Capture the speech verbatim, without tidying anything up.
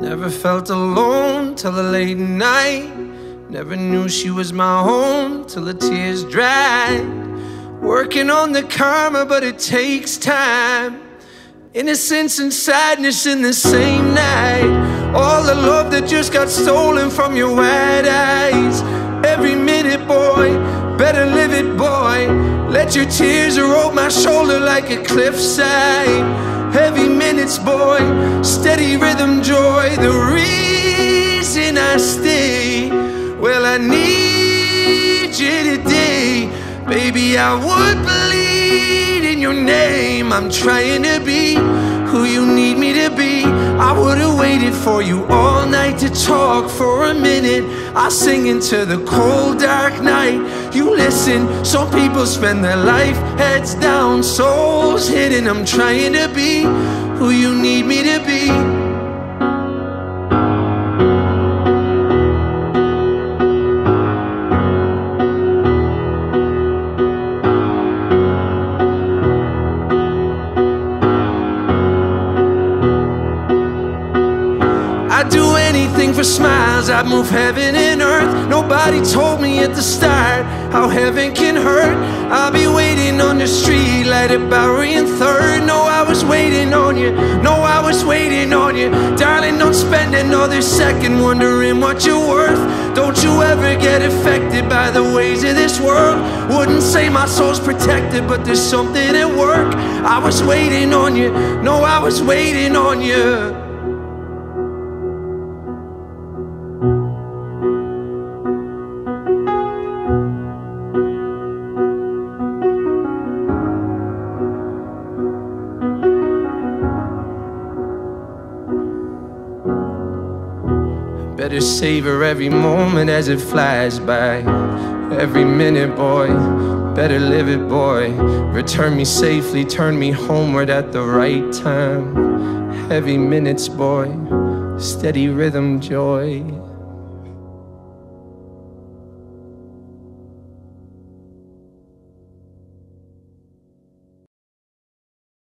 Never felt alone till the late night. Never knew she was my home till the tears dried. Working on the karma, but it takes time. Innocence and sadness in the same night. All the love that just got stolen from your wide eyes. Every minute, boy, better live it, boy. Let your tears erode my shoulder like a cliffside. Heavy minutes, boy, steady rhythm, joy. The reason I stay, well, I need you today. Baby, I would bleed in your name. I'm trying to be who you need me to be. I would've waited for you all night to talk for a minute. I sing into the cold, dark night. You listen. Some people spend their life heads down, souls hidden. I'm trying to be who you need me to be. I'd do anything for smiles, I'd move heaven and earth. Nobody told me at the start how heaven can hurt. I'll be waiting on the street light at Bowery and Third. No, I was waiting on you, no, I was waiting on you. Darling, don't spend another second wondering what you're worth. Don't you ever get affected by the ways of this world. Wouldn't say my soul's protected, but there's something at work. I was waiting on you, no, I was waiting on you. Better savor every moment as it flies by. Every minute, boy, better live it, boy. Return me safely, turn me homeward at the right time. Heavy minutes, boy, steady rhythm, joy.